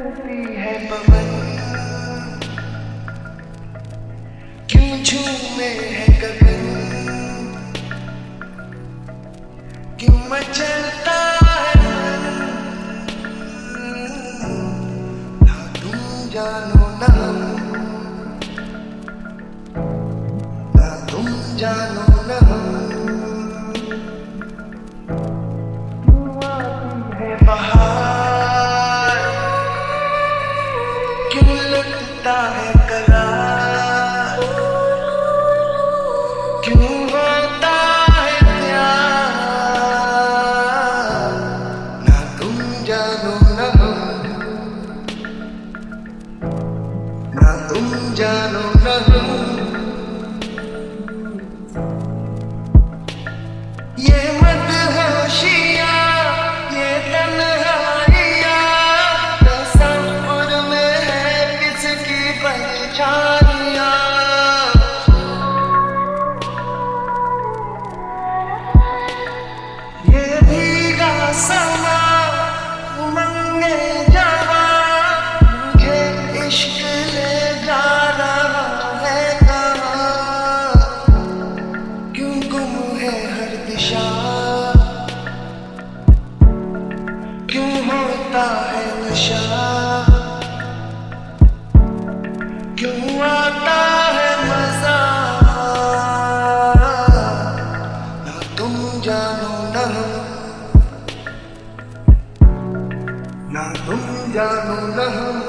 करती है पवन, क्यों झूमे है गगन, क्यों मचलता है ना तुम जानो ना हम, ना तुम जानो ना हम। क्यों आती है बहार, क्यों लुटता है करार, क्यों होता है प्यार, ना तुम जानो ना हम, ना तुम जानो ना हम। ये मदहोशियाँ, ये तन्हाइयाँ, तसव्वुर में है किसकी परेशानियाँ। ये भीगा समा उमंगे जवा, मुझे इश्क ले जा रहा है कहाँ, क्यों गुम है हर दिशा, क्यों होता है नशा, क्यों आता है मजा, ना तुम जानो ना हम, ना तुम जानो ना हम।